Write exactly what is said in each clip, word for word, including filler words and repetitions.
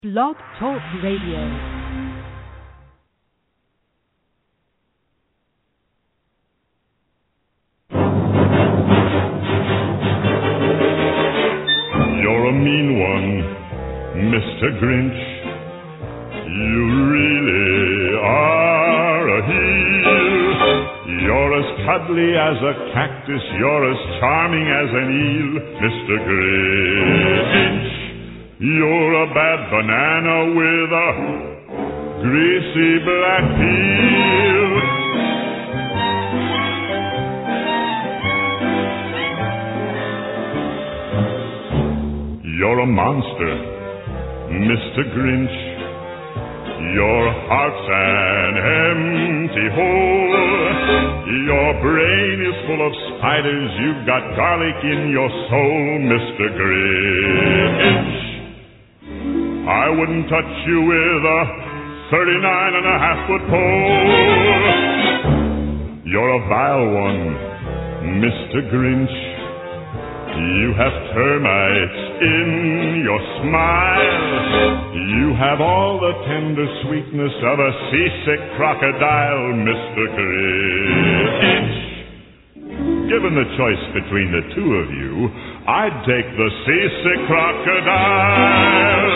Blog Talk Radio. You're a mean one, Mister Grinch. You really are a heel. You're as cuddly as a cactus. You're as charming as an eel, Mister Grinch. You're a bad banana with a greasy black peel. You're a monster, Mister Grinch. Your heart's an empty hole. Your brain is full of spiders. You've got garlic in your soul, Mister Grinch. I wouldn't touch you with a thirty-nine and a half foot pole. You're a vile one, Mister Grinch. You have termites in your smile. You have all the tender sweetness of a seasick crocodile, Mister Grinch. Given the choice between the two of you, I'd take the seasick crocodile.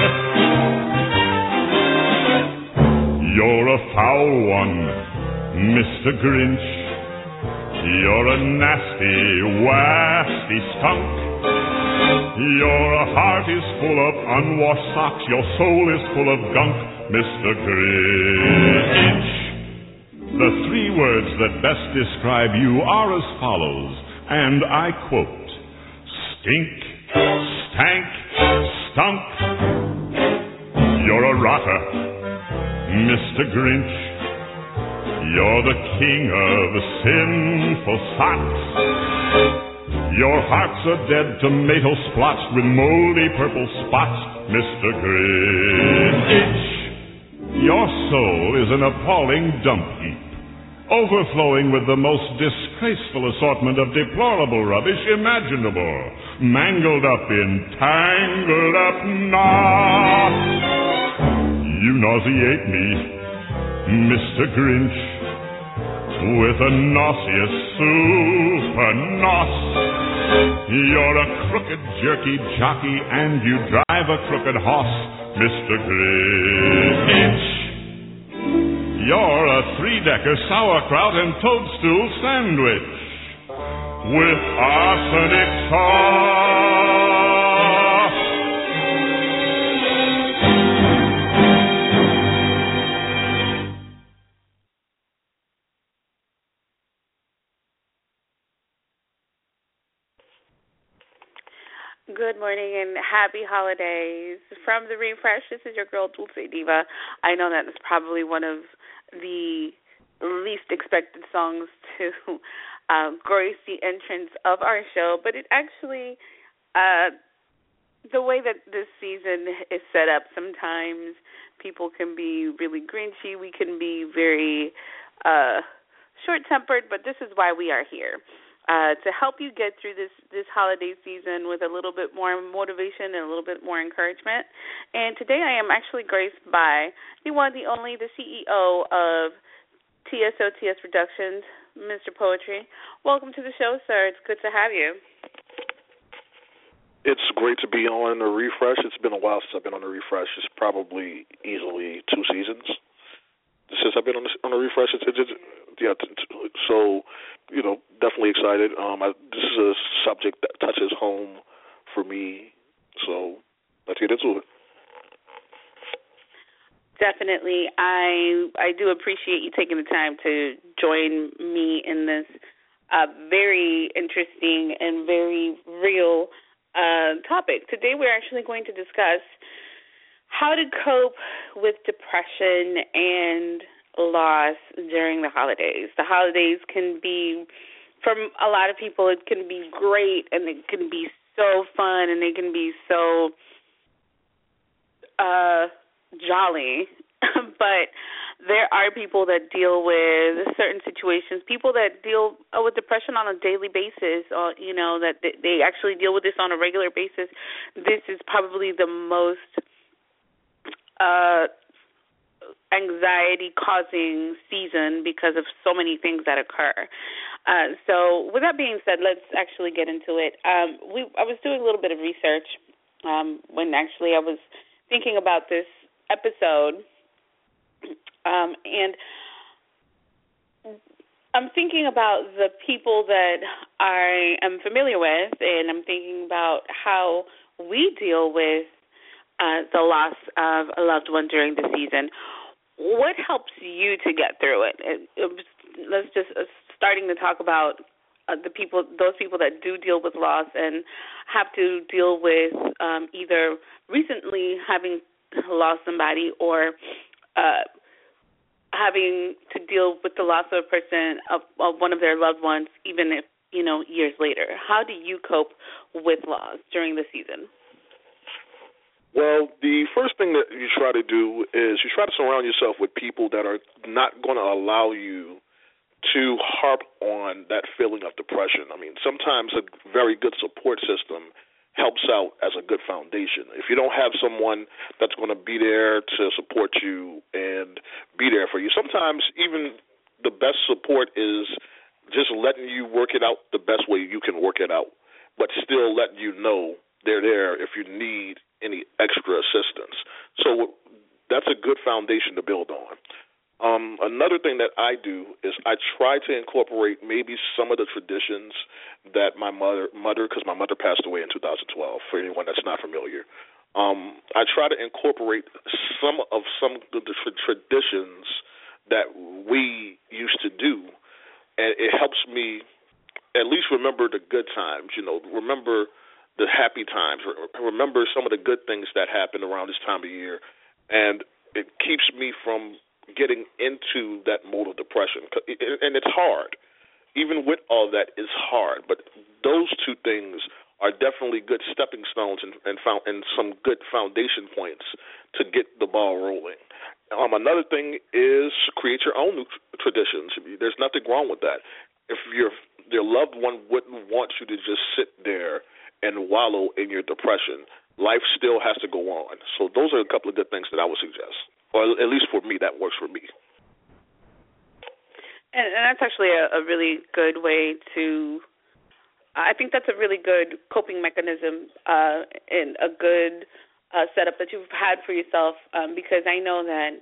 You're a foul one, Mister Grinch. You're a nasty, wasty skunk. Your heart is full of unwashed socks. Your soul is full of gunk, Mister Grinch. The three words that best describe you are as follows, and I quote: stink, stank, stunk. You're a rotter, Mister Grinch. You're the king of sinful socks. Your heart's a dead tomato splotched with moldy purple spots, Mister Grinch. Your soul is an appalling dump heap, overflowing with the most disgraceful assortment of deplorable rubbish imaginable, mangled up in tangled up knots. You nauseate me, Mister Grinch, with a nauseous super nos. You're a crooked jerky jockey and you drive a crooked horse, Mister Grinch. You're a three-decker sauerkraut and toadstool sandwich with arsenic sauce. Good morning and happy holidays. From the Refresh, this is your girl, Dulce Diva. I know that is probably one of the least expected songs to uh, grace the entrance of our show, but it actually, uh, the way that this season is set up, sometimes people can be really grinchy. We can be very uh, short-tempered, but this is why we are here. Uh, to help you get through this, this holiday season with a little bit more motivation and a little bit more encouragement. And today I am actually graced by the one, the only, the C E O of T S O T S Productions, Mister Poetry. Welcome to the show, sir. It's good to have you. It's great to be on the Refresh. It's been a while since I've been on the Refresh. It's probably easily two seasons since I've been on the, on the Refresh. It's, it's, it's, yeah, t- t- so, you know, definitely excited. Um, I, this is a subject that touches home for me, so let's get into it. Definitely. I I do appreciate you taking the time to join me in this uh, very interesting and very real uh, topic. Today we're actually going to discuss how to cope with depression and loss during the holidays. The holidays can be, for a lot of people, it can be great and it can be so fun and it can be so uh, jolly. But there are people that deal with certain situations, people that deal with depression on a daily basis, or, you know, that they actually deal with this on a regular basis. This is probably the most uh, anxiety-causing season because of so many things that occur. Uh, so with that being said, let's actually get into it. Um, we I was doing a little bit of research um, when actually I was thinking about this episode, um, and I'm thinking about the people that I am familiar with, and I'm thinking about how we deal with uh, the loss of a loved one during the season. What helps you to get through it? it, it was, let's just uh, starting to talk about uh, the people, those people that do deal with loss and have to deal with um, either recently having lost somebody or uh, having to deal with the loss of a person, of, of one of their loved ones, even if, you know, years later. How do you cope with loss during the season? Well, the first thing that you try to do is you try to surround yourself with people that are not going to allow you to harp on that feeling of depression. I mean, sometimes a very good support system helps out as a good foundation. If you don't have someone that's going to be there to support you and be there for you, sometimes even the best support is just letting you work it out the best way you can work it out, but still letting you know they're there if you need any extra assistance. So that's a good foundation to build on. Um, another thing that I do is I try to incorporate maybe some of the traditions that my mother, mother, because my mother passed away in two thousand twelve, for anyone that's not familiar. Um, I try to incorporate some of some of the tra- traditions that we used to do, and it helps me at least remember the good times, you know, remember the happy times, remember some of the good things that happened around this time of year, and it keeps me from getting into that mode of depression. And it's hard. Even with all that, it's hard. But those two things are definitely good stepping stones and, and, found, and some good foundation points to get the ball rolling. Um, another thing is create your own new traditions. There's nothing wrong with that. If your your loved one wouldn't want you to just sit there and wallow in your depression, life still has to go on. So those are a couple of good things that I would suggest, or at least for me, that works for me. And, and that's actually a, a really good way to, I think that's a really good coping mechanism uh, and a good uh, setup that you've had for yourself, um, because I know that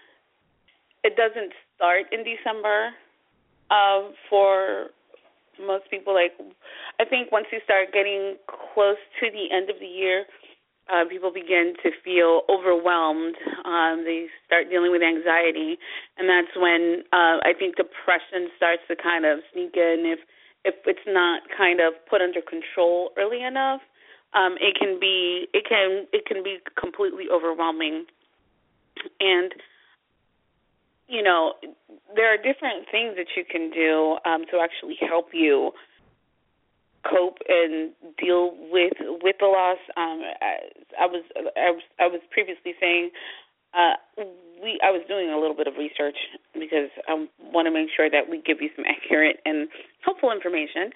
it doesn't start in December uh, for most people. Like, I think once you start getting close to the end of the year, uh, people begin to feel overwhelmed. Um, they start dealing with anxiety, and that's when uh, I think depression starts to kind of sneak in. If if it's not kind of put under control early enough, um, it can be it can it can be completely overwhelming. And you know, there are different things that you can do um, to actually help you cope and deal with with the loss. Um, I, I was I was I was previously saying uh, we I was doing a little bit of research because I want to make sure that we give you some accurate and helpful information.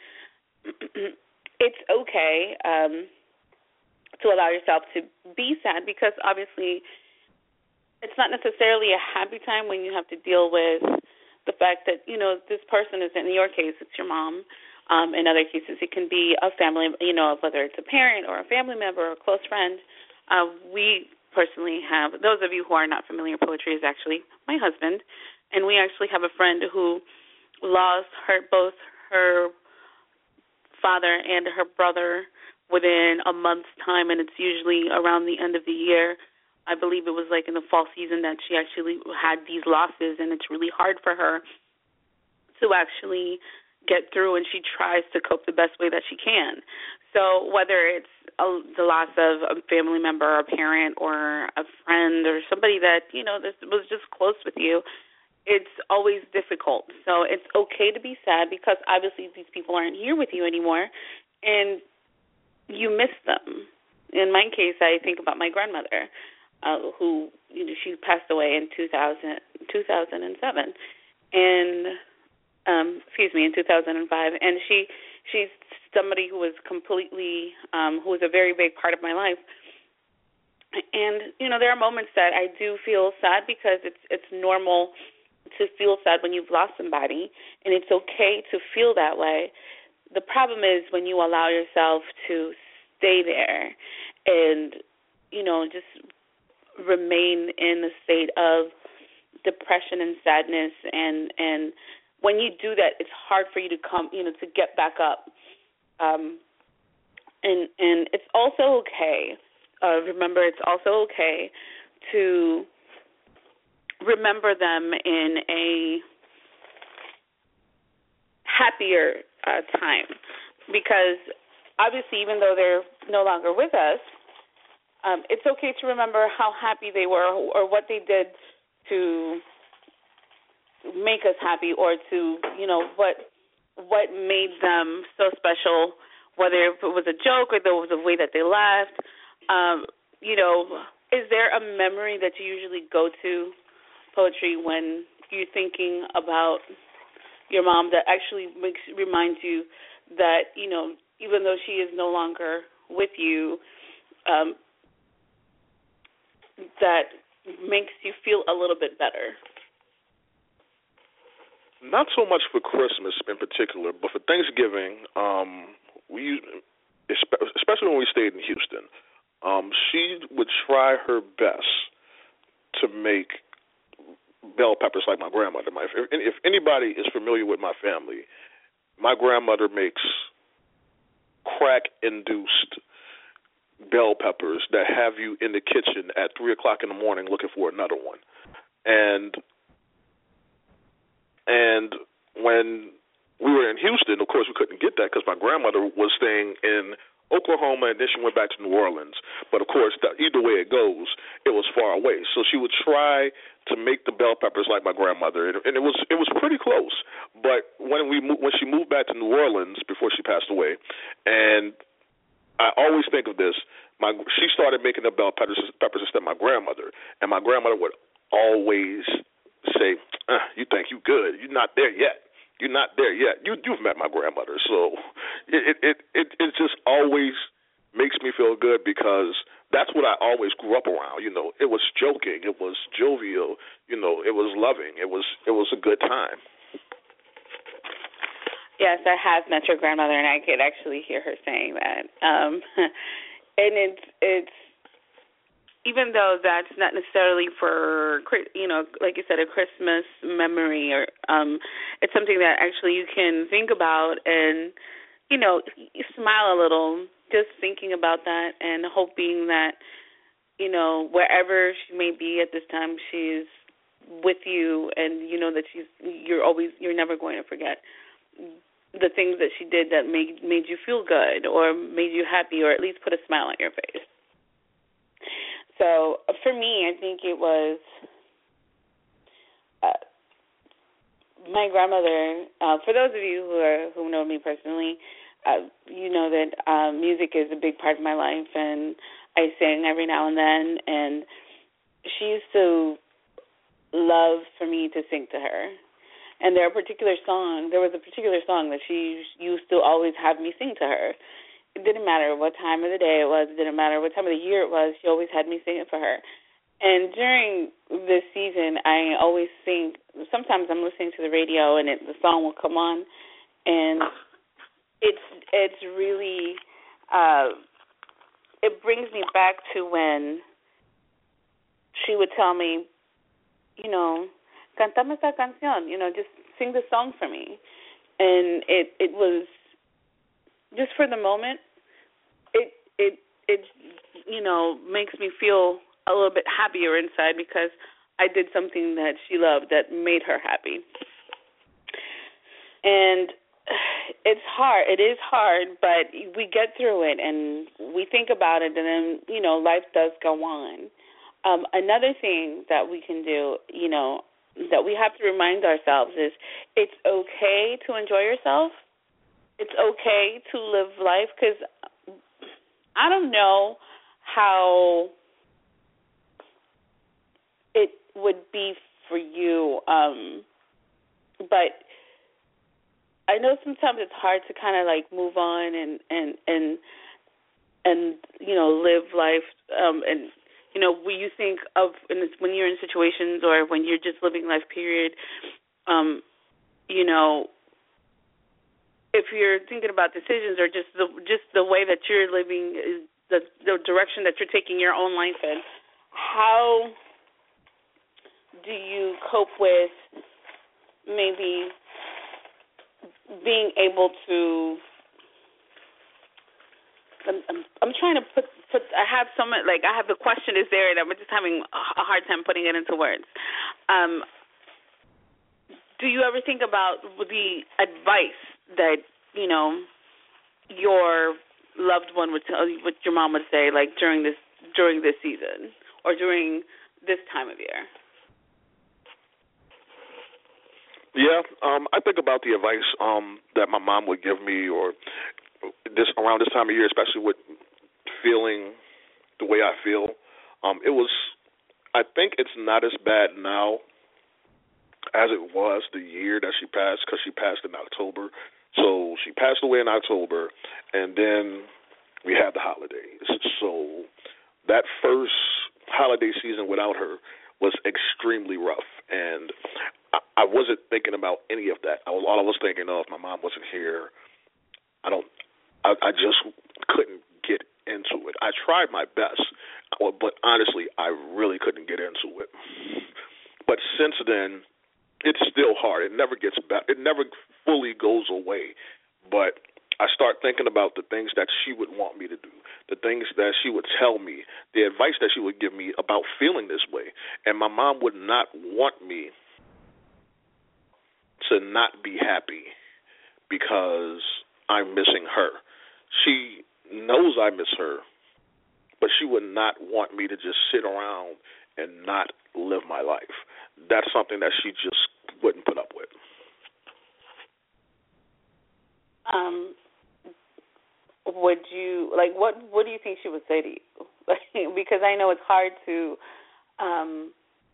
It's okay um, to allow yourself to be sad, because obviously it's not necessarily a happy time when you have to deal with the fact that, you know, this person is, in your case, it's your mom. Um, in other cases, it can be a family, you know, whether it's a parent or a family member or a close friend. Uh, we personally have, those of you who are not familiar, poetry is actually my husband, and we actually have a friend who lost her both her father and her brother within a month's time, and it's usually around the end of the year. I believe it was like in the fall season that she actually had these losses, and it's really hard for her to actually get through, and she tries to cope the best way that she can. So whether it's a, the loss of a family member, a parent, or a friend, or somebody that, you know, this was just close with you, it's always difficult. So it's okay to be sad, because obviously these people aren't here with you anymore, and you miss them. In my case, I think about my grandmother. Uh, who, you know, she passed away in two thousand, two thousand seven, and um, excuse me, in two thousand five, and she she's somebody who was completely, um, who was a very big part of my life. And, you know, there are moments that I do feel sad because it's it's normal to feel sad when you've lost somebody, and it's okay to feel that way. The problem is when you allow yourself to stay there and, you know, just remain in a state of depression and sadness, and and when you do that, it's hard for you to come, you know, to get back up. Um, and and it's also okay. Uh, remember, it's also okay to remember them in a happier uh, time, because obviously, even though they're no longer with us, um, it's okay to remember how happy they were or what they did to make us happy, or to, you know, what what made them so special, whether it was a joke or there was a way that they laughed. Um, you know, is there a memory that you usually go to, Poetry, when you're thinking about your mom that actually makes reminds you that, you know, even though she is no longer with you, um, that makes you feel a little bit better? Not so much for Christmas in particular, but for Thanksgiving, um, we, especially when we stayed in Houston, um, she would try her best to make bell peppers like my grandmother. My, if, if anybody is familiar with my family, my grandmother makes crack-induced bell peppers that have you in the kitchen at three o'clock in the morning looking for another one. And and when we were in Houston, of course, we couldn't get that because my grandmother was staying in Oklahoma, and then she went back to New Orleans. But, of course, that, either way it goes, it was far away. So she would try to make the bell peppers like my grandmother, and, and it was it was pretty close. But when we when she moved back to New Orleans before she passed away, and I always think of this, my she started making the bell peppers, peppers instead of my grandmother, and my grandmother would always say, uh, you think you good. You're not there yet. You're not there yet. You, you've met my grandmother. So it, it, it, it just always makes me feel good because that's what I always grew up around. You know, it was joking. It was jovial. You know, it was loving. It was it was a good time. Yes, I have met your grandmother, and I could actually hear her saying that. Um, and it's it's even though that's not necessarily for, you know, like you said, a Christmas memory, or um, it's something that actually you can think about and, you know, you smile a little just thinking about that and hoping that, you know, wherever she may be at this time, she's with you, and you know that she's you're always you're never going to forget the things that she did that made made you feel good or made you happy or at least put a smile on your face. So for me, I think it was uh, my grandmother. Uh, for those of you who are who know me personally, uh, you know that um, music is a big part of my life, and I sing every now and then. And she used to love for me to sing to her. And there are particular song. There was a particular song that she used to always have me sing to her. It didn't matter what time of the day it was. It didn't matter what time of the year it was. She always had me sing it for her. And during this season, I always sing. Sometimes I'm listening to the radio, and it, the song will come on, and it's it's really uh, it brings me back to when she would tell me, you know, cantame esta canción, you know, just sing the song for me. And it it was just for the moment. It it it you know makes me feel a little bit happier inside because I did something that she loved that made her happy. And it's hard. It is hard, but we get through it and we think about it, and then you know life does go on. Um, another thing that we can do, you know, that we have to remind ourselves is it's okay to enjoy yourself. It's okay to live life, because I don't know how it would be for you, um, but I know sometimes it's hard to kind of like move on and and and and you know live life um, and you know, when you think of in this, when you're in situations or when you're just living life, period, um, you know, if you're thinking about decisions or just the just the way that you're living, the the direction that you're taking your own life in, how do you cope with maybe being able to? I'm, I'm, I'm trying to put, put, I have so much, like, I have the question is there, and I'm just having a hard time putting it into words. Um, do you ever think about the advice that, you know, your loved one would tell you, what your mom would say, like, during this, during this season or during this time of year? Yeah, um, I think about the advice um, that my mom would give me, or this around this time of year, especially with feeling the way I feel. Um, it was, I think it's not as bad now as it was the year that she passed, because she passed in October. So she passed away in October, and then we had the holidays. So that first holiday season without her was extremely rough, and I, I wasn't thinking about any of that. I was, all I was thinking of, my mom wasn't here. I don't. I, I just couldn't get into it. I tried my best, but honestly, I really couldn't get into it. But since then, it's still hard. It never gets better. It never fully goes away. But I start thinking about the things that she would want me to do, the things that she would tell me, the advice that she would give me about feeling this way. And my mom would not want me to not be happy because I'm missing her. She knows I miss her, but she would not want me to just sit around and not live my life. That's something that she just wouldn't put up with. Um, would you, like, what what do you think she would say to you? Because I know it's hard to, um,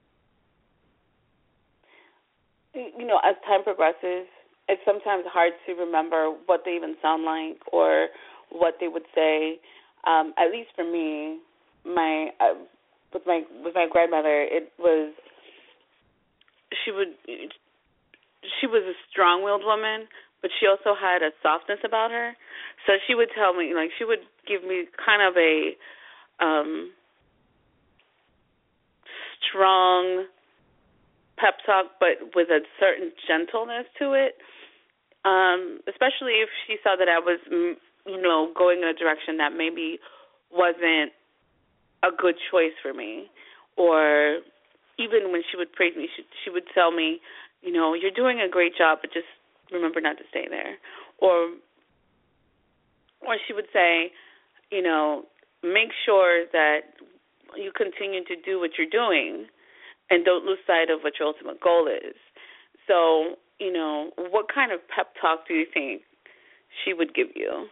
you know, as time progresses, it's sometimes hard to remember what they even sound like or what they would say. Um, at least for me, my uh, with my with my grandmother, it was she would she was a strong-willed woman, but she also had a softness about her. So she would tell me, like, she would give me kind of a um, strong pep talk, but with a certain gentleness to it. Um, especially if she saw that I was, you know, going in a direction that maybe wasn't a good choice for me. Or even when she would praise me, she, she would tell me, you know, you're doing a great job, but just remember not to stay there. Or, or she would say, you know, make sure that you continue to do what you're doing and don't lose sight of what your ultimate goal is. So, you know, what kind of pep talk do you think she would give you?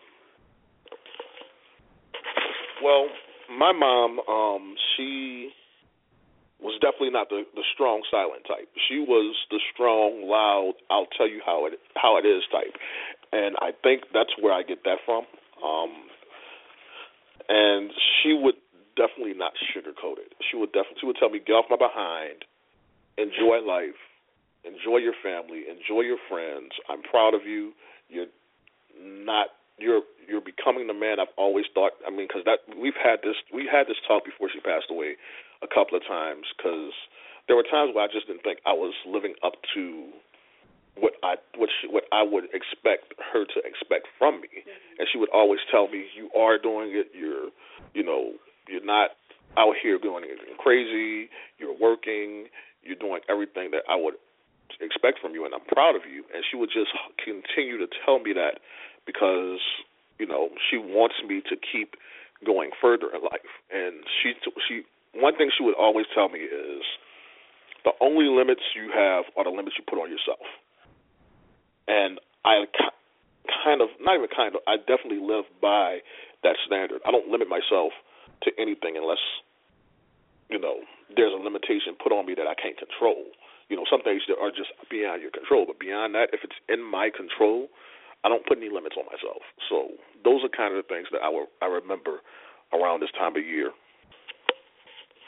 Well, my mom, um, she was definitely not the, the strong, silent type. She was the strong, loud, I'll tell you how it how it is type. And I think that's where I get that from. Um, and she would definitely not sugarcoat it. She would definitely she would tell me, get off my behind, enjoy life, enjoy your family, enjoy your friends. I'm proud of you. You're not you're you're becoming the man I've always thought. I mean, because that we've had this we had this talk before she passed away a couple of times, because there were times where I just didn't think I was living up to what I what she, what I would expect her to expect from me. Mm-hmm. And she would always tell me, "You are doing it. You're you know you're not out here doing anything crazy. You're working. You're doing everything that I would expect from you, and I'm proud of you." And she would just continue to tell me that because, you know, she wants me to keep going further in life. And she, she, one thing she would always tell me is, the only limits you have are the limits you put on yourself. And I kind of, not even kind of, I definitely live by that standard. I don't limit myself to anything unless, you know, there's a limitation put on me that I can't control. You know, some things that are just beyond your control. But beyond that, if it's in my control, I don't put any limits on myself. So those are kind of the things that I, will, I remember around this time of year.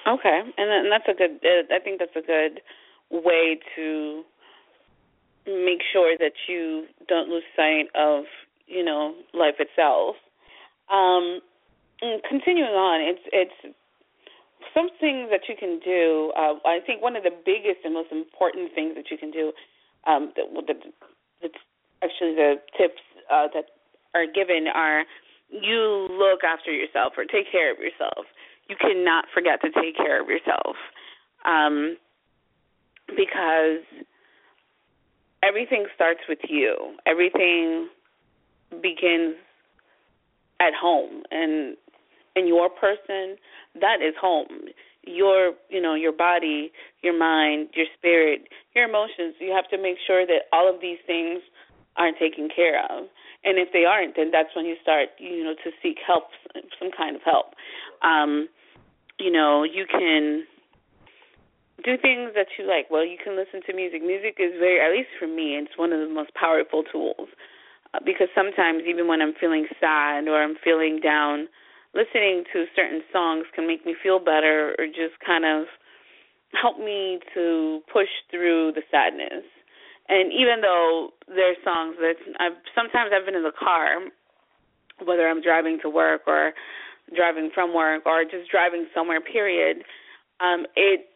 Okay, and, and that's a good. Uh, I think that's a good way to make sure that you don't lose sight of, you know, life itself. Um, continuing on, it's it's some things that you can do. Uh, I think one of the biggest and most important things that you can do, um, that, that, that's actually the tips uh, that are given are you look after yourself or take care of yourself. You cannot forget to take care of yourself, um, because everything starts with you. Everything begins at home, and and your person, that is home. Your, you know, your body, your mind, your spirit, your emotions. You have to make sure that all of these things are taken care of. And if they aren't, then that's when you start, you know, to seek help, some kind of help. Um, you know, you can do things that you like. Well, you can listen to music. Music is very, at least for me, it's one of the most powerful tools, uh, because sometimes even when I'm feeling sad or I'm feeling down, listening to certain songs can make me feel better or just kind of help me to push through the sadness. And even though there's songs that I've, sometimes I've been in the car, whether I'm driving to work or driving from work or just driving somewhere, period, um, it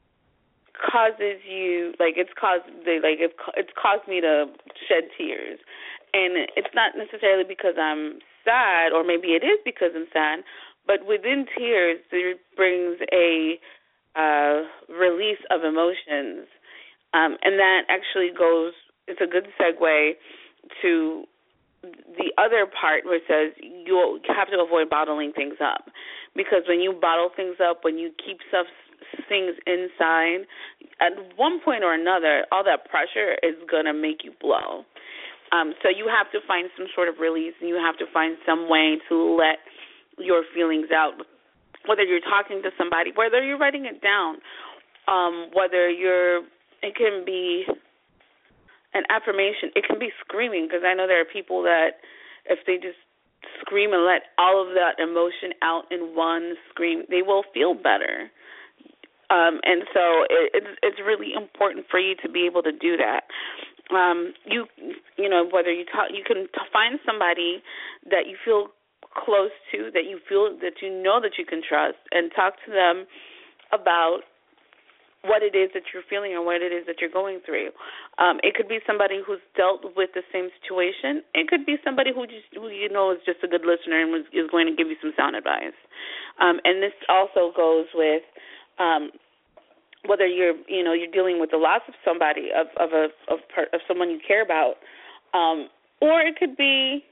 causes you, like it's caused, like it, it's caused me to shed tears. And it's not necessarily because I'm sad, or maybe it is because I'm sad, but within tears there brings a uh, release of emotions. Um, and that actually goes, it's a good segue to the other part where it says you have to avoid bottling things up, because when you bottle things up, when you keep stuff, things inside, at one point or another, all that pressure is going to make you blow. Um, so you have to find some sort of release, and you have to find some way to let your feelings out, whether you're talking to somebody, whether you're writing it down, um, whether you're, it can be an affirmation. It can be screaming, because I know there are people that if they just scream and let all of that emotion out in one scream, they will feel better. Um, and so it, it's, it's really important for you to be able to do that. Um, you, you know, whether you talk, you can t- find somebody that you feel close to, that you feel, that you know that you can trust, and talk to them about what it is that you're feeling or what it is that you're going through. Um, it could be somebody who's dealt with the same situation. It could be somebody who just, who you know is just a good listener and was, is going to give you some sound advice. Um, and this also goes with um, whether you're, you know, you're dealing with the loss of somebody, of of a of, of someone you care about, um, or it could be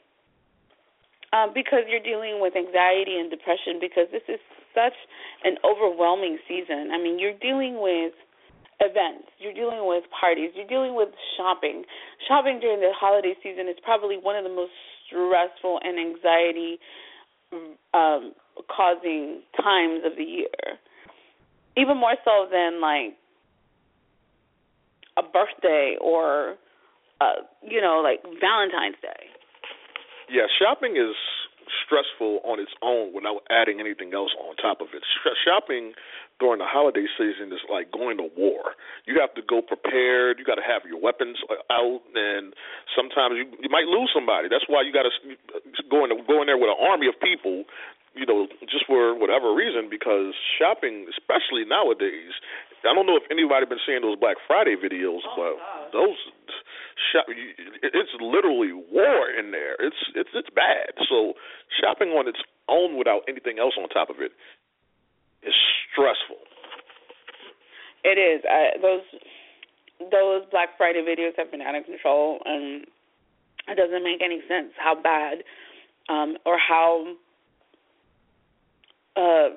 um, because you're dealing with anxiety and depression, because this is such an overwhelming season. I mean, you're dealing with events, you're dealing with parties, you're dealing with shopping. Shopping during the holiday season is probably one of the most stressful and anxiety um, causing times of the year. Even more so than, like, a birthday or, uh, you know, like Valentine's Day. Yeah, shopping is stressful on its own without adding anything else on top of it. Shopping during the holiday season is like going to war. You have to go prepared. You got to have your weapons out, and sometimes you, you might lose somebody. That's why you got to go in, go in there with an army of people, you know, just for whatever reason, because shopping, especially nowadays, I don't know if anybody been seeing those Black Friday videos, oh, but God. those shop, it's literally war in there. It's it's it's bad. So shopping on its own without anything else on top of it is stressful. It is. I, those those Black Friday videos have been out of control, and it doesn't make any sense how bad um, or how. Uh,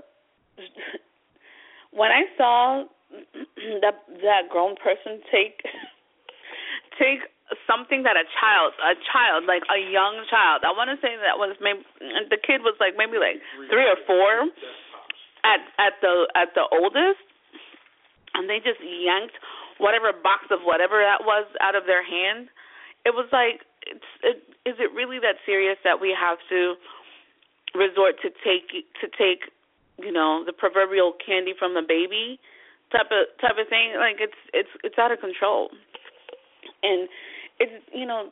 when I saw that that grown person take take something that a child, a child, like a young child, I want to say that was maybe the kid was like maybe like three or four at at the at the oldest, and they just yanked whatever box of whatever that was out of their hand. It was like, it's, it, is it really that serious that we have to resort to take to take you know, the proverbial candy from the baby type of type of thing. Like it's it's it's out of control, and it's you know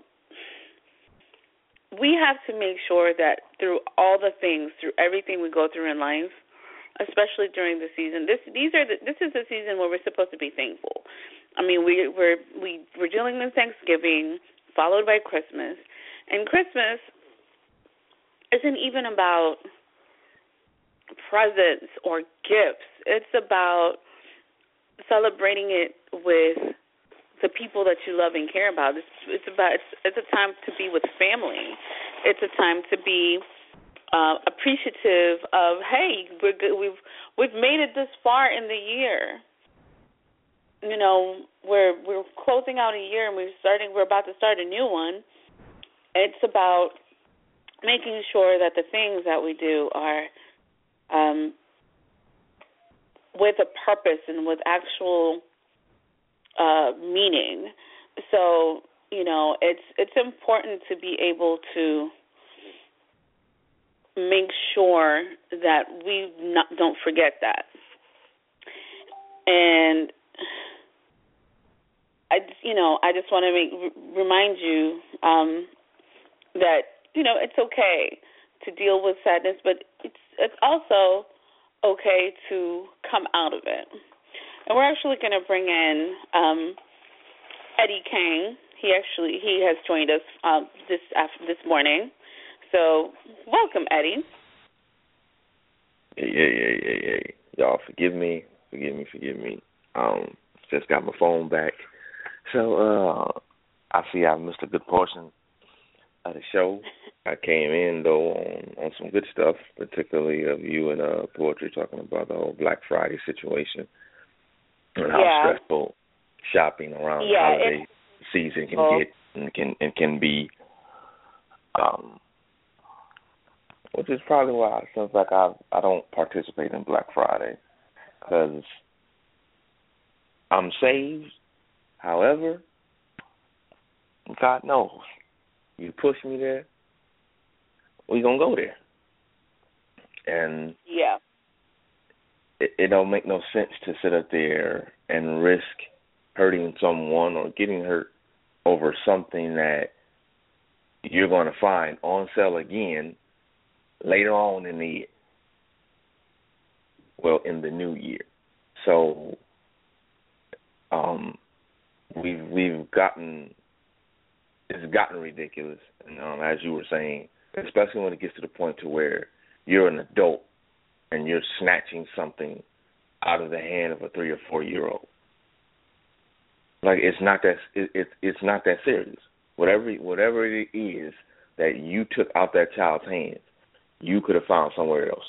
we have to make sure that through all the things, through everything we go through in life, especially during the season, this these are the, this is the season where we're supposed to be thankful. I mean, we we're we we're dealing with Thanksgiving, followed by Christmas, and Christmas isn't even about presents or gifts. It's about celebrating it with the people that you love and care about. It's, it's about it's, it's a time to be with family. It's a time to be uh, appreciative of, hey, we're good, we've we've made it this far in the year. You know, we're we're closing out a year and we're starting. We're about to start a new one. It's about making sure that the things that we do are um, with a purpose and with actual uh, meaning. So, you know, it's it's important to be able to make sure that we not, don't forget that. And I, you know, I just want to make remind you um, that you know it's okay to deal with sadness, but it's it's also okay to come out of it. And we're actually going to bring in um, Eddie Kane. He actually he has joined us um, this after, this morning. So welcome, Eddie. Yeah, yeah, yeah, yeah, yeah. Y'all forgive me, forgive me, forgive me. Um, just got my phone back. So uh, I see I missed a good portion of the show. I came in, though, on, on some good stuff, particularly of you and uh, Poetry talking about the whole Black Friday situation and how yeah. stressful shopping around yeah, the holiday season can oh. get and can and can be. Um, which is probably why it seems like I I don't participate in Black Friday, because I'm saved. However, God knows, you push me there, we gonna go there, and yeah, it, it don't make no sense to sit up there and risk hurting someone or getting hurt over something that you're going to find on sale again later on in the well in the new year. So um, we've we've gotten it's gotten ridiculous, and um, as you were saying, especially when it gets to the point to where you're an adult and you're snatching something out of the hand of a three or four year old. Like it's not that it, it, it's not that serious. Whatever whatever it is that you took out that child's hands, you could have found somewhere else.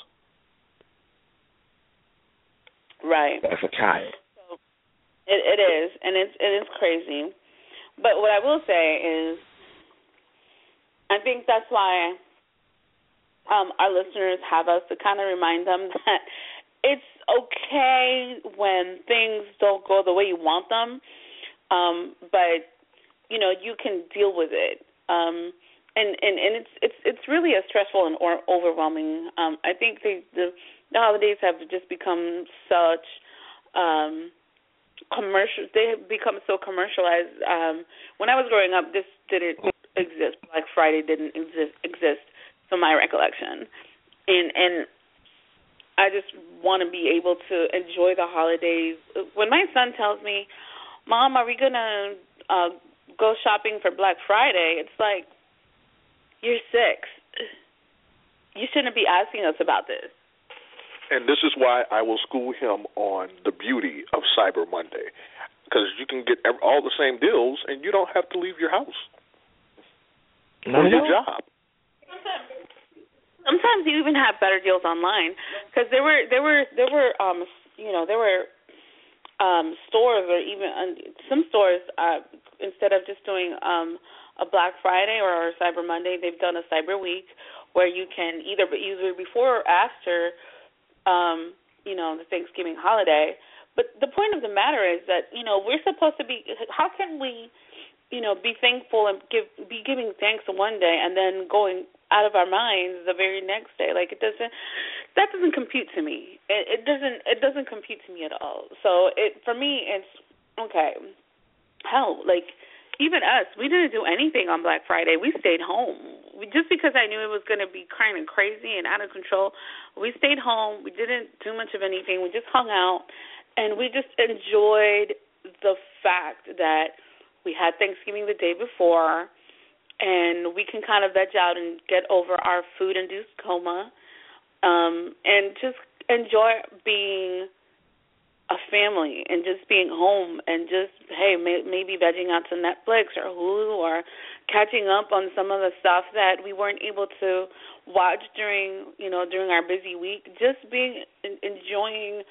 Right. That's a child. So it, it is, and it's it is crazy. But what I will say is, I think that's why um, our listeners have us to kind of remind them that it's okay when things don't go the way you want them, um, but you know you can deal with it. Um, and, and, and it's it's it's really a stressful and or overwhelming. Um, I think they, the the holidays have just become such um, commercial. They have become so commercialized. Um, when I was growing up, this didn't exist. Black Friday didn't exist, exist from my recollection, and and I just want to be able to enjoy the holidays. When my son tells me, "Mom, are we gonna uh, go shopping for Black Friday?" It's like, you're six. You shouldn't be asking us about this. And this is why I will school him on the beauty of Cyber Monday, because you can get all the same deals and you don't have to leave your house or your job. Sometimes you even have better deals online, because there were there were there were um you know there were um stores, or even um, some stores uh, instead of just doing um a Black Friday or a Cyber Monday, they've done a Cyber Week where you can either either before or after um you know the Thanksgiving holiday. But the point of the matter is that you know we're supposed to be. How can we you know be thankful and give be giving thanks one day and then going out of our minds the very next day. Like, it doesn't, that doesn't compute to me. It, it doesn't, it doesn't compute to me at all. So it, for me, it's, okay, hell, like, even us, we didn't do anything on Black Friday. We stayed home. We, just because I knew it was going to be kind of crazy and out of control, we stayed home. We didn't do much of anything. We just hung out, and we just enjoyed the fact that we had Thanksgiving the day before, and we can kind of veg out and get over our food-induced coma, um, and just enjoy being a family and just being home and just, hey, may, maybe vegging out to Netflix or Hulu or catching up on some of the stuff that we weren't able to watch during, you know, during our busy week. Just being, enjoying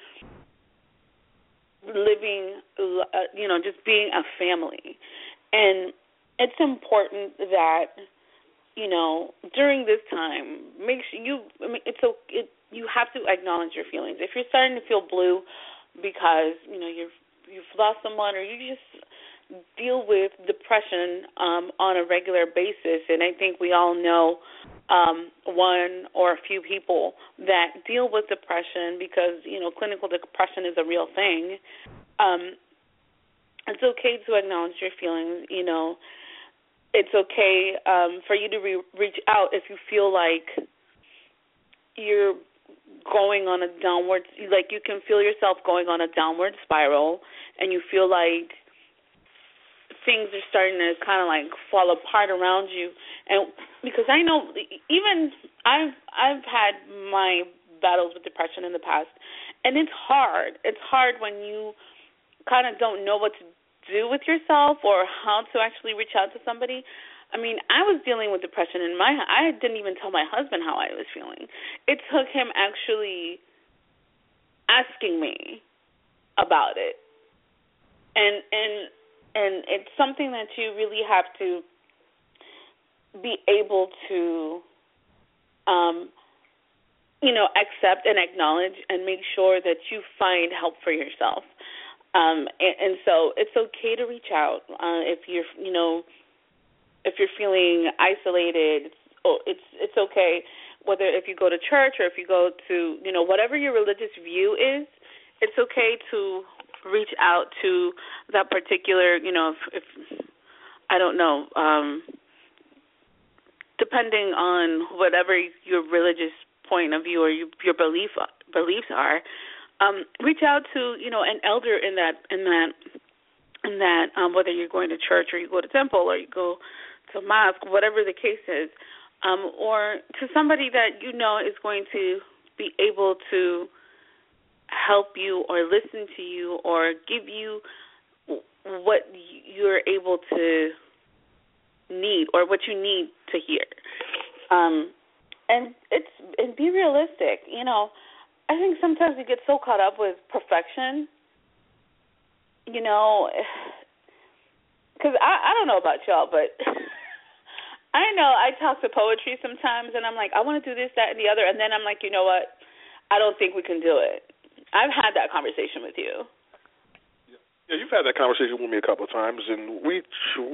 living, uh, you know, just being a family. And it's important that, you know, during this time, make sure you, I mean, it's so, it, you have to acknowledge your feelings. If you're starting to feel blue because, you know, you've, you've lost someone or you just deal with depression um, on a regular basis, and I think we all know um, one or a few people that deal with depression because, you know, clinical depression is a real thing. Um, it's okay to acknowledge your feelings, you know. It's okay um, for you to re- reach out if you feel like you're going on a downward, like you can feel yourself going on a downward spiral and you feel like things are starting to kind of like fall apart around you. And because I know even I've I've had my battles with depression in the past, and it's hard. It's hard when you kind of don't know what to do with yourself or how to actually reach out to somebody. I mean, I was dealing with depression in my, I didn't even tell my husband how I was feeling. It took him actually asking me about it. And and and it's something that you really have to be able to um you know, accept and acknowledge and make sure that you find help for yourself. Um, and, and so it's okay to reach out uh, if you're, you know, if you're feeling isolated. It's, oh, it's it's okay whether if you go to church or if you go to, you know, whatever your religious view is. It's okay to reach out to that particular, you know, if, if I don't know, um, depending on whatever your religious point of view or you, your belief beliefs are. Um, reach out to, you know, an elder in that in that in that um, whether you're going to church or you go to temple or you go to mosque, whatever the case is, um, or to somebody that you know is going to be able to help you or listen to you or give you what you're able to need or what you need to hear. Um, and it's and be realistic, you know. I think sometimes we get so caught up with perfection, you know, because I, I don't know about y'all, but I know I talk to poetry sometimes, and I'm like, I want to do this, that, and the other, and then I'm like, you know what, I don't think we can do it. I've had that conversation with you. Yeah, you've had that conversation with me a couple of times, and we...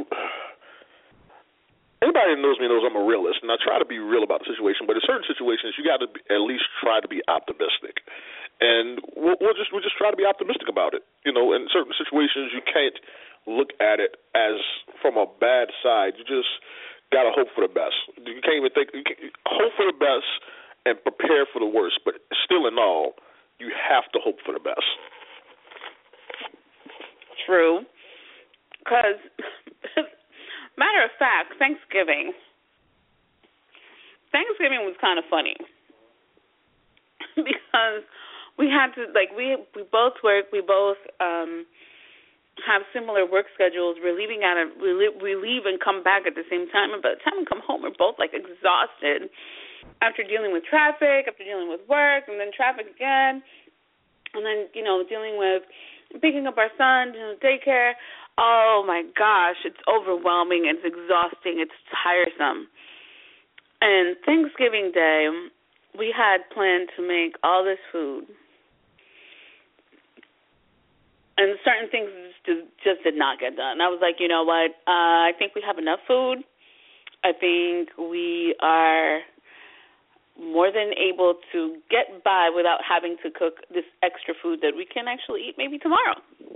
Anybody that knows me knows I'm a realist, and I try to be real about the situation. But in certain situations, you got to be, at least try to be optimistic, and we'll, we'll just we'll just try to be optimistic about it. You know, in certain situations, you can't look at it as from a bad side. You just got to hope for the best. You can't even think. You can't, hope for the best and prepare for the worst. But still, in all, you have to hope for the best. True, because. Matter of fact, Thanksgiving. Thanksgiving was kind of funny because we had to, like, we we both work, we both um, have similar work schedules. We're leaving out of, we leave, we leave and come back at the same time, and by the time we come home, we're both, like, exhausted after dealing with traffic, after dealing with work, and then traffic again, and then, you know, dealing with picking up our son, you know, daycare. Oh, my gosh, it's overwhelming, it's exhausting, it's tiresome. And Thanksgiving Day, we had planned to make all this food. And certain things just, just did not get done. I was like, you know what, uh, I think we have enough food. I think we are more than able to get by without having to cook this extra food that we can actually eat maybe tomorrow.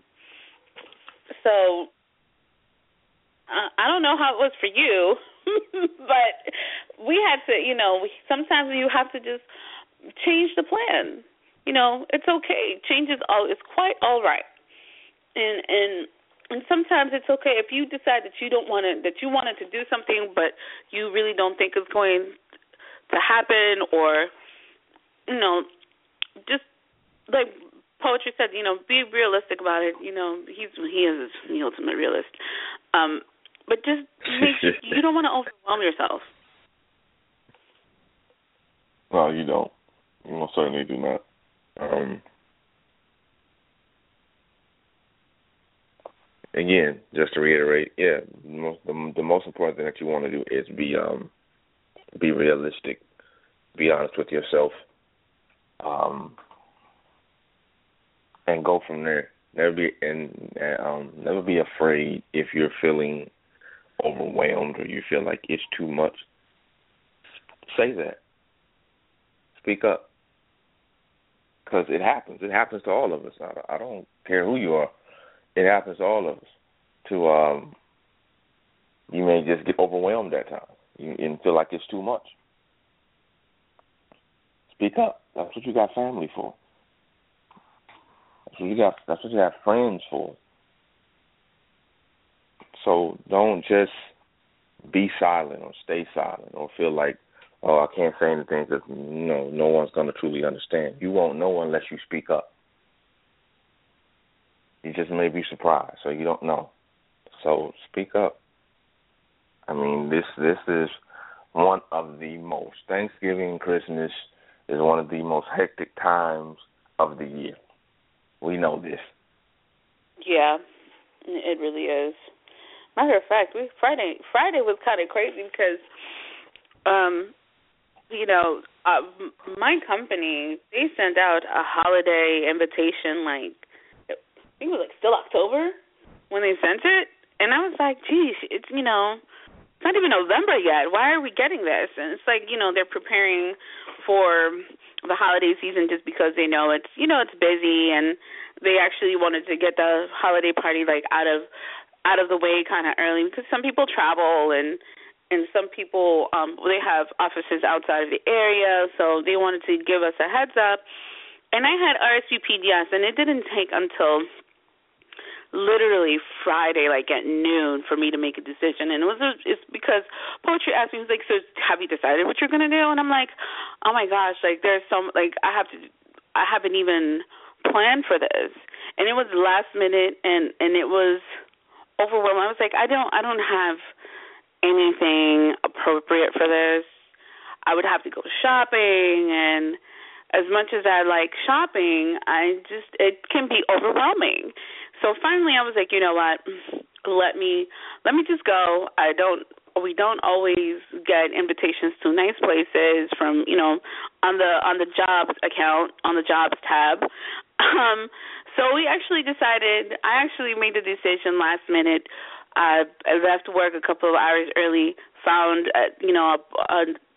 So uh, I don't know how it was for you, but we had to, you know, we, sometimes you have to just change the plan. You know, it's okay. Change is all is quite all right. And and and sometimes it's okay if you decide that you don't want to, that you wanted to do something, but you really don't think it's going to happen, or, you know, just like Poetry said, you know, be realistic about it. You know, he's he is the ultimate realist. Um, but just make sure you don't want to overwhelm yourself. No, you don't. You most certainly do not. Um, again, just to reiterate, yeah, the most, the, the most important thing that you want to do is be um, be realistic, be honest with yourself, um, and go from there. Never be and um, never be afraid if you're feeling overwhelmed or you feel like it's too much. Say that. Speak up, because it happens. It happens to all of us. I, I don't care who you are. It happens to all of us. To um, you may just get overwhelmed at times you, and feel like it's too much. Speak up. That's what you got family for. That's what you got. That's what you have friends for. So don't just be silent or stay silent or feel like, oh, I can't say anything because no, no one's going to truly understand. You won't know unless you speak up. You just may be surprised, so you don't know. So speak up. I mean, this this is one of the most, Thanksgiving and Christmas is one of the most hectic times of the year. We know this. Yeah, it really is. Matter of fact, we Friday Friday was kind of crazy because, um, you know, uh, my company, they sent out a holiday invitation, like, I think it was like still October when they sent it. And I was like, geez, it's, you know, it's not even November yet. Why are we getting this? And it's like, you know, they're preparing for the holiday season just because they know it's, you know, it's busy, and they actually wanted to get the holiday party, like, out of out of the way kind of early because some people travel and and some people, um, they have offices outside of the area, so they wanted to give us a heads up. And I had R S V P'd, yes, and it didn't take until literally Friday, like at noon, for me to make a decision. And it was it's because Poetry asked me, he was like, so have you decided what you're going to do? And I'm like, oh, my gosh, like there's some, like I have to, I haven't even planned for this. And it was last minute, and, and it was overwhelming. I was like, I don't, I don't have anything appropriate for this. I would have to go shopping, and as much as I like shopping, I just, it can be overwhelming. So finally I was like, you know what, let me, let me just go. I don't, we don't always get invitations to nice places from, you know, on the, on the jobs account, on the jobs tab. Um, so we actually decided, I actually made the decision last minute. Uh, I left work a couple of hours early, found, uh, you know, a, a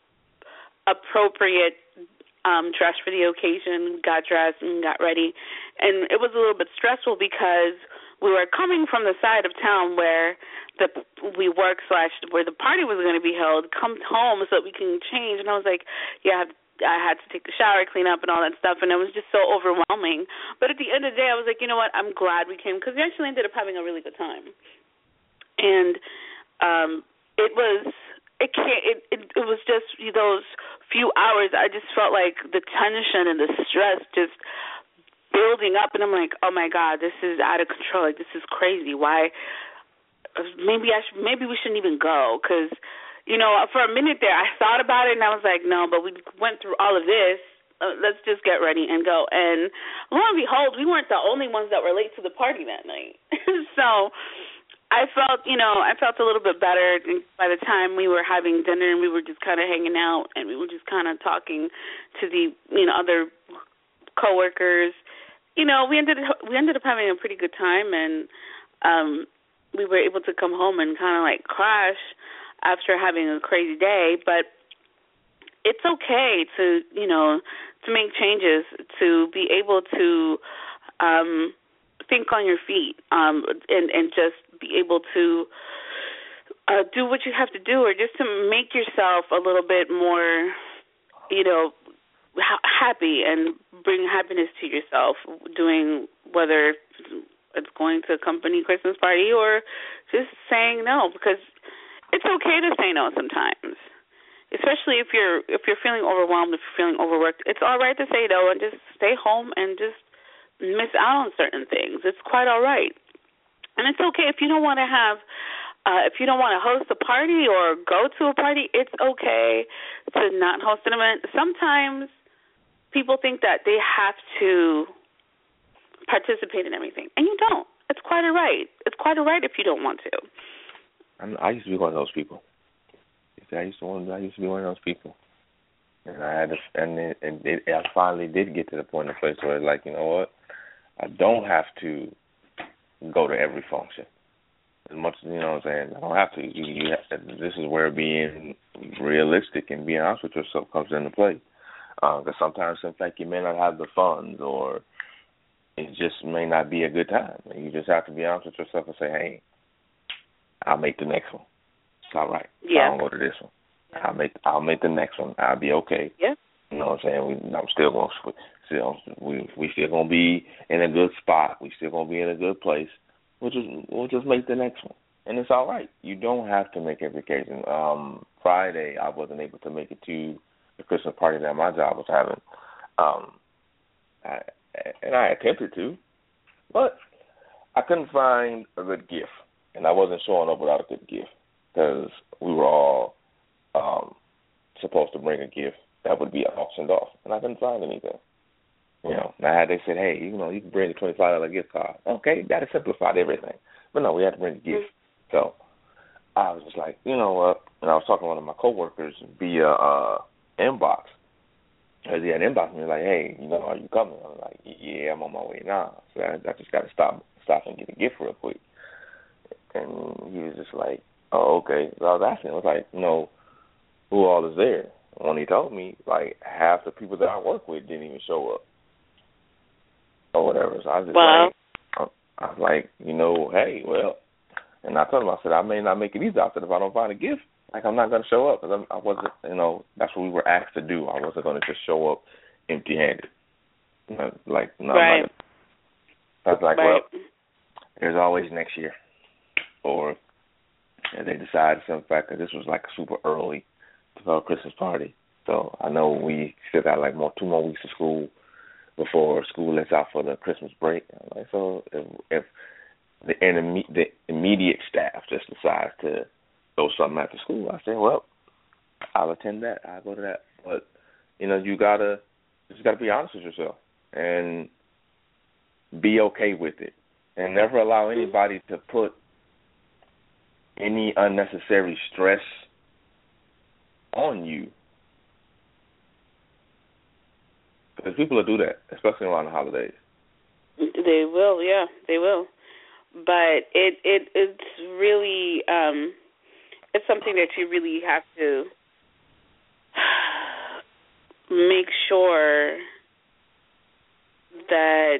appropriate um, dress for the occasion, got dressed and got ready. And it was a little bit stressful because we were coming from the side of town where the we work slash where the party was going to be held, come home so that we can change. And I was like, yeah, I had to take the shower, clean up, and all that stuff, and it was just so overwhelming. But at the end of the day, I was like, you know what, I'm glad we came because we actually ended up having a really good time. And um, it was it can't it, it it was just those few hours. I just felt like the tension and the stress just building up, and I'm like, oh my God, this is out of control. Like, this is crazy. Why? Maybe I should, maybe we shouldn't even go because, you know, for a minute there I thought about it and I was like, no, but we went through all of this. Uh, let's just get ready and go. And lo and behold, we weren't the only ones that were late to the party that night. So I felt, you know, I felt a little bit better by the time we were having dinner and we were just kind of hanging out and we were just kind of talking to the, you know, other coworkers. You know, we ended we ended up having a pretty good time, and um, we were able to come home and kind of like crash after having a crazy day, but it's okay to, you know, to make changes, to be able to um, think on your feet, um, and, and just be able to uh, do what you have to do, or just to make yourself a little bit more, you know, ha- happy and bring happiness to yourself, doing whether it's going to a company Christmas party or just saying no, because it's okay to say no sometimes. Especially if you're if you're feeling overwhelmed, if you're feeling overworked, it's all right to say no and just stay home and just miss out on certain things. It's quite all right, and it's okay if you don't want to have, uh, if you don't want to host a party or go to a party. It's okay to not host an event. Sometimes people think that they have to participate in everything, and you don't. It's quite all right. It's quite all right if you don't want to. I'm, I used to be one of those people. I used to want. I used to be one of those people, and I had to, and it, and it, I finally did get to the point in the place where, like, you know what, I don't have to go to every function. As much as, you know what I'm saying, I don't have to. You, you have to, this is where being realistic and being honest with yourself comes into play. Because uh, sometimes, in fact, you may not have the funds, or it just may not be a good time. And you just have to be honest with yourself and say, hey, I'll make the next one. It's all right. Yeah. I don't go to this one. Yeah. I'll make I'll make the next one. I'll be okay. Yeah. You know what I'm saying? We, I'm still gonna still we we still gonna be in a good spot. We still gonna be in a good place. We'll just we'll just make the next one, and it's all right. You don't have to make every occasion. Um, Friday I wasn't able to make it to the Christmas party that my job was having, um, I, and I attempted to, but I couldn't find a good gift, and I wasn't showing up without a good gift. Because we were all um, supposed to bring a gift that would be auctioned off, and I couldn't find anything. You know, and I had they said, hey, you know, you can bring a twenty-five dollar gift card. Okay, that simplified everything. But no, we had to bring a gift. So I was just like, you know what? And I was talking to one of my coworkers via uh, inbox. Because he had inboxed me like, hey, you know, are you coming? I was like, yeah, I'm on my way now. So I, I just got to stop, stop and get a gift real quick. And he was just like, oh, okay. So I was asking, I was like, you know, who all is there? When he told me, like, half the people that I work with didn't even show up. Or whatever. So I was just wow. like, I was like, you know, hey, well. And I told him, I said, I may not make it either. I said, if I don't find a gift, like, I'm not going to show up. Because I wasn't, you know, that's what we were asked to do. I wasn't going to just show up empty-handed. You know, like, no, right. I'm not. I was like, right. well, there's always next year. Or and they decided some fact that this was like super early for a Christmas party. So I know we still got like more two more weeks of school before school lets out for the Christmas break. Like, so if, if the, the immediate staff just decides to throw something after school, I say, well, I'll attend that. I'll go to that. But you know, you gotta just gotta be honest with yourself and be okay with it, and never allow anybody to put any unnecessary stress on you. Because people will do that, especially around the holidays. They will, yeah, they will. But it, it it's really, um, it's something that you really have to make sure that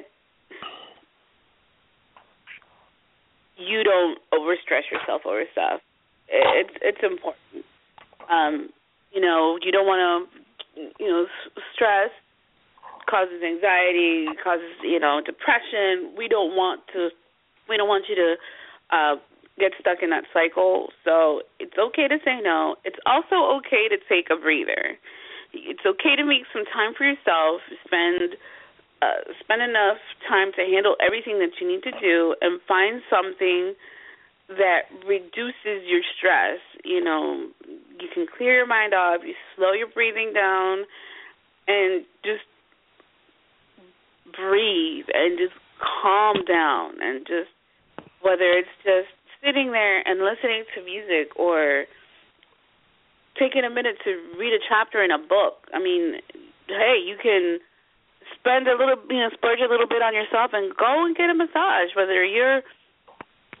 you don't overstress yourself over stuff. It's it's important. Um, you know, you don't want to, you know, stress causes anxiety, causes, you know, depression. We don't want to. We don't want you to uh, get stuck in that cycle. So it's okay to say no. It's also okay to take a breather. It's okay to make some time for yourself. Spend. Uh, spend enough time to handle everything that you need to do, and find something that reduces your stress. You know, you can clear your mind off, you slow your breathing down, and just breathe and just calm down, and just, whether it's just sitting there and listening to music or taking a minute to read a chapter in a book. I mean, hey, you can spend a little, you know, splurge a little bit on yourself and go and get a massage, whether you're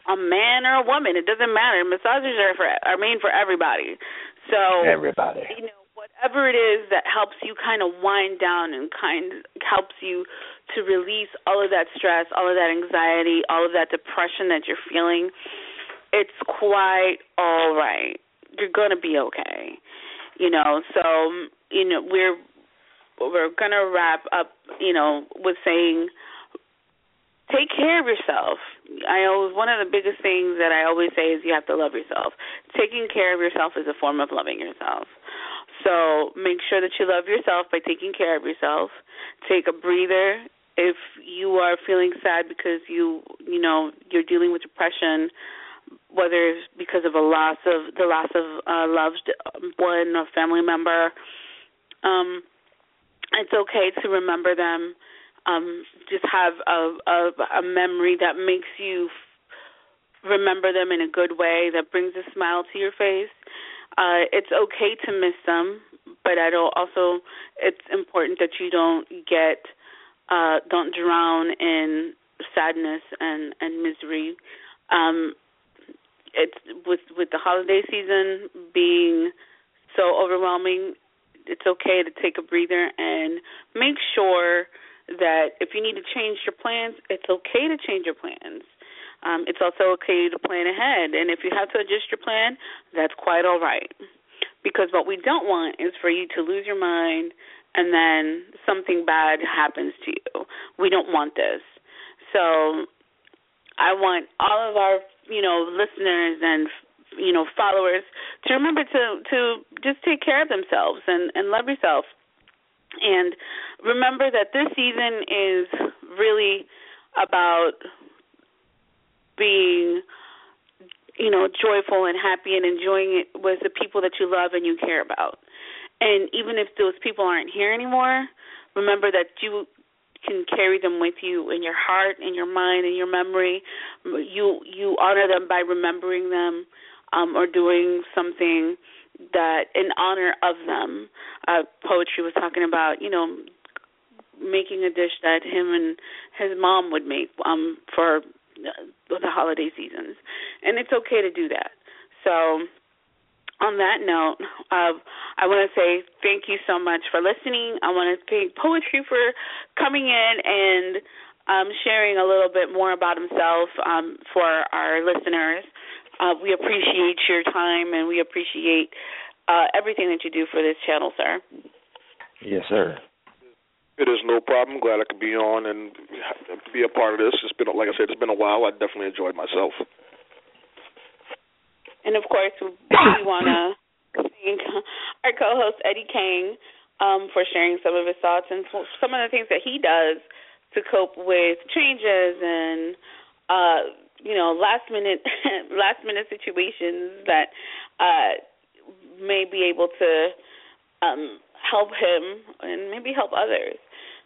a man or a woman. It doesn't matter. Massages are for are made for everybody. So everybody, you know, whatever it is that helps you kind of wind down and kind of helps you to release all of that stress, all of that anxiety, all of that depression that you're feeling, it's quite all right. You're gonna be okay. You know, so you know we're we're gonna wrap up. You know, with saying, take care of yourself. I always, one of the biggest things that I always say is you have to love yourself. Taking care of yourself is a form of loving yourself. So make sure that you love yourself by taking care of yourself. Take a breather. If you are feeling sad because you, you know, you're dealing with depression, whether it's because of a loss of the loss of a loved one or family member, um, it's okay to remember them. Um, just have a, a, a memory that makes you f- remember them in a good way, that brings a smile to your face. Uh, it's okay to miss them, but I don't also it's important that you don't get uh, don't drown in sadness and, and misery. Um, it's with with the holiday season being so overwhelming, it's okay to take a breather and make sure that if you need to change your plans, it's okay to change your plans. Um, it's also okay to plan ahead. And if you have to adjust your plan, that's quite all right. Because what we don't want is for you to lose your mind and then something bad happens to you. We don't want this. So I want all of our, you know, listeners and, you know, followers to remember to, to just take care of themselves and, and love yourself. And remember that this season is really about being, you know, joyful and happy and enjoying it with the people that you love and you care about. And even if those people aren't here anymore, remember that you can carry them with you in your heart, in your mind, in your memory. You you honor them by remembering them um, or doing something that in honor of them. Uh, poetry was talking about, you know, making a dish that him and his mom would make um, for the holiday seasons. And it's okay to do that. So on that note, uh, I want to say thank you so much for listening. I want to thank Poetry for coming in and um, sharing a little bit more about himself um, for our listeners. Uh, we appreciate your time, and we appreciate uh, everything that you do for this channel, sir. Yes, sir. It is no problem. Glad I could be on and be a part of this. It's been, like I said, it's been a while. I definitely enjoyed myself. And, of course, we want to thank our co-host, Eddie Kane, um, for sharing some of his thoughts and some of the things that he does to cope with changes and, uh, you know, last-minute last-minute situations that uh, may be able to um, help him and maybe help others.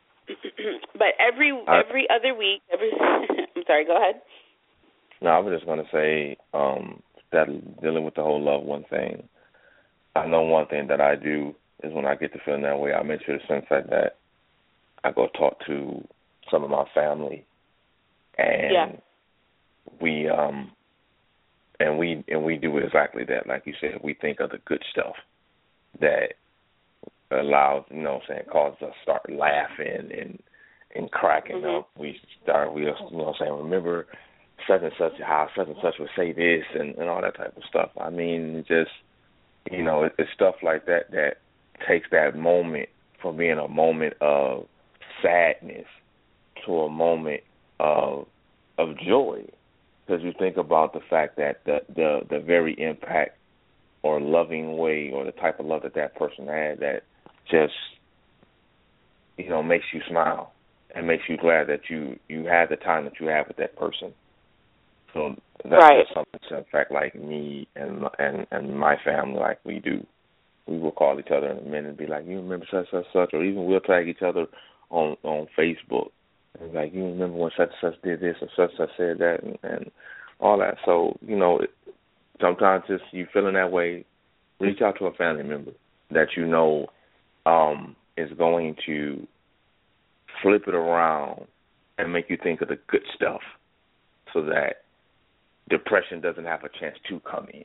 But every every other week, every I'm sorry, go ahead. No, I was just going to say um, that dealing with the whole loved one thing, I know one thing that I do is when I get to feeling that way, I make sure to sense that, that I go talk to some of my family, and yeah. we um and we and we do exactly that. Like you said, we think of the good stuff that allows, you know what I'm saying, causes us to start laughing and and cracking mm-hmm. up. We start, we, you know what I'm saying, remember such and such, how such and such would say this and, and all that type of stuff. I mean, just, you know, it, it's stuff like that that takes that moment from being a moment of sadness to a moment of of joy. Because you think about the fact that the, the, the very impact or loving way or the type of love that that person had that just, you know, makes you smile and makes you glad that you, you had the time that you had with that person. So that's right. just something, in fact, like me and, and and my family, like we do. We will call each other in a minute and be like, you remember such, such, such, or even we'll tag each other on, on Facebook. And like, you remember when such and such did this or such and such said that and, and all that. So, you know, it, sometimes just you feeling that way, reach out to a family member that you know um, is going to flip it around and make you think of the good stuff so that depression doesn't have a chance to come in.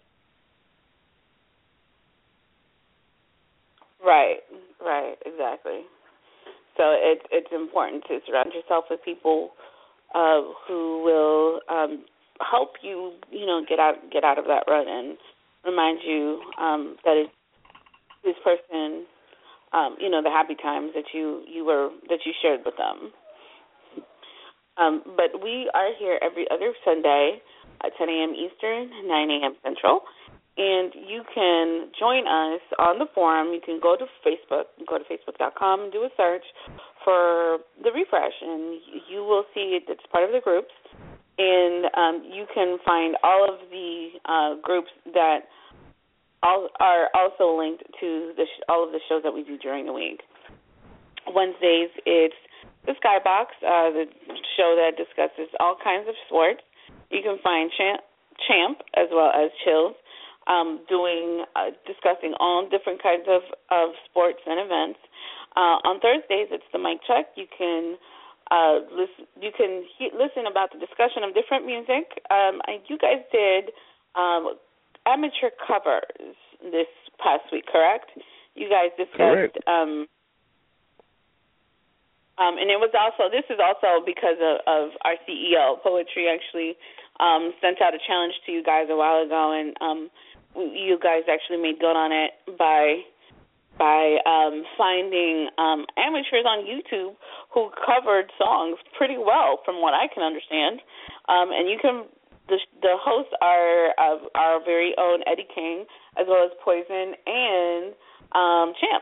Right, right, exactly. So it's it's important to surround yourself with people uh, who will um, help you, you know, get out get out of that rut and remind you um, that it's this person, um, you know, the happy times that you, you were that you shared with them. Um, but we are here every other Sunday at ten a.m. Eastern, nine a.m. Central. And you can join us on the forum. You can go to Facebook, go to facebook dot com and do a search for The Refresh, and you will see it. It's part of the groups. And um, you can find all of the uh, groups that all are also linked to the sh- all of the shows that we do during the week. Wednesdays, it's the Skybox, uh, the show that discusses all kinds of sports. You can find Champ, Champ as well as Chills. Um, doing, uh, discussing all different kinds of, of sports and events. Uh, on Thursdays, it's the Mic Check. You can uh, listen. You can he- listen about the discussion of different music. Um, and you guys did um, amateur covers this past week, correct? You guys discussed. Um, um, and it was also. This is also because of, of our C E O. Poetry actually um, sent out a challenge to you guys a while ago, and um, you guys actually made good on it by by um, finding um, amateurs on YouTube who covered songs pretty well, from what I can understand. Um, and you can the the hosts are uh, our very own Eddie King, as well as Poison and um, Champ.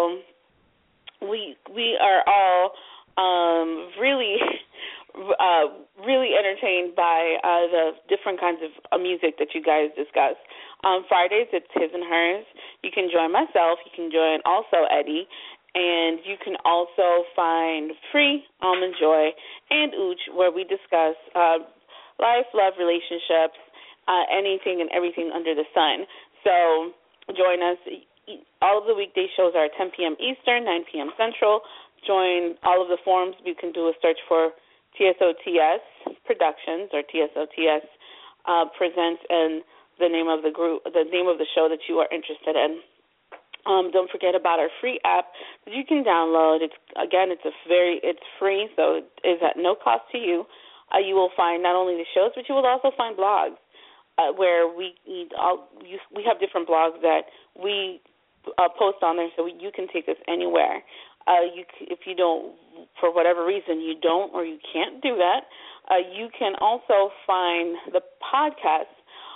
So we we are all um, really. Uh, really entertained by uh, the different kinds of uh, music that you guys discuss. On Fridays, it's His and Hers. You can join myself. You can join also Eddie. And you can also find Free, Almond Joy, and Ooch, where we discuss uh, life, love, relationships, uh, anything and everything under the sun. So join us. All of the weekday shows are at ten p.m. Eastern, nine p.m. Central. Join all of the forums. You can do a search for T S O T S Productions or T S O T S uh, Presents, and the name of the group, the name of the show that you are interested in. Um, don't forget about our free app that you can download. It's again, it's a very, it's free, so it is at no cost to you. Uh, you will find not only the shows, but you will also find blogs uh, where we all you, we have different blogs that we uh, post on there, so you can take us anywhere. Uh, you, if you don't, for whatever reason, you don't or you can't do that, uh, you can also find the podcast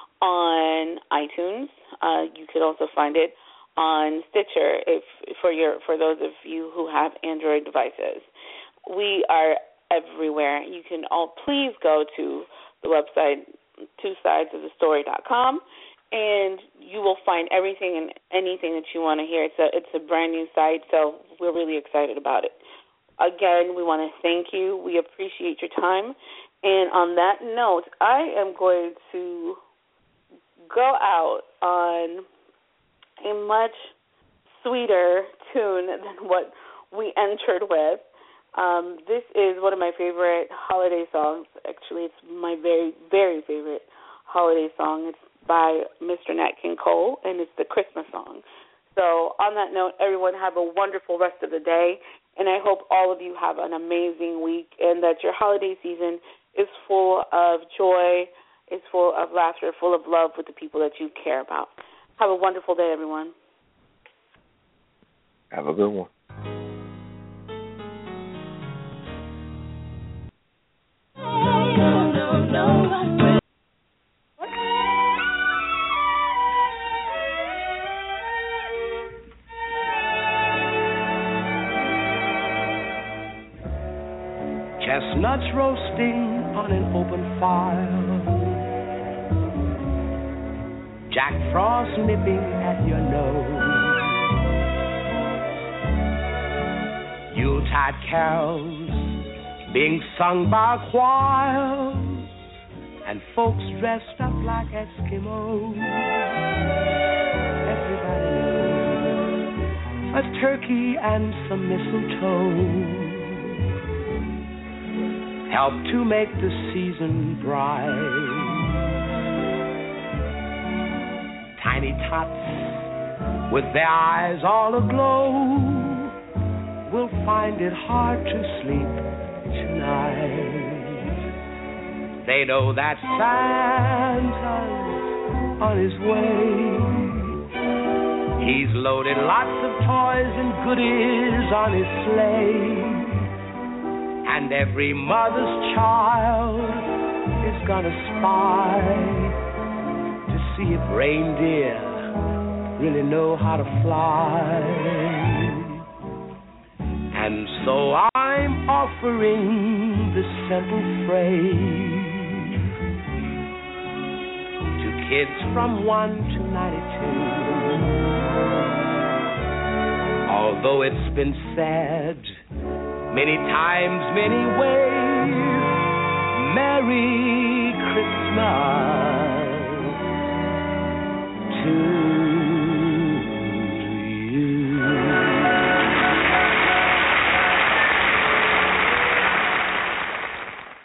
on iTunes. Uh, you could also find it on Stitcher if for your for those of you who have Android devices. We are everywhere. You can all please go to the website two sides of the story dot com. And you will find everything and anything that you want to hear. It's a it's a brand new site, so we're really excited about it. Again, we want to thank you. We appreciate your time. And on that note, I am going to go out on a much sweeter tune than what we entered with. Um, this is one of my favorite holiday songs. Actually, it's my very, very favorite holiday song. It's by Mister Nat King Cole, and it's the Christmas song. So on that note, everyone have a wonderful rest of the day, and I hope all of you have an amazing week and that your holiday season is full of joy, is full of laughter, full of love with the people that you care about. Have a wonderful day, everyone. Have a good one. No, no, no. Chestnuts roasting on an open fire, Jack Frost nipping at your nose, Yuletide carols being sung by a choir, and folks dressed up like Eskimos. Everybody knows a turkey and some mistletoe help to make the season bright. tiny tots with their eyes all aglow will find it hard to sleep tonight. They know that Santa's on his way. He's loaded lots of toys and goodies on his sleigh. And every mother's child is gonna spy to see if reindeer really know how to fly. And so I'm offering this simple phrase to kids from one to ninety-two. Although it's been said many times, many ways,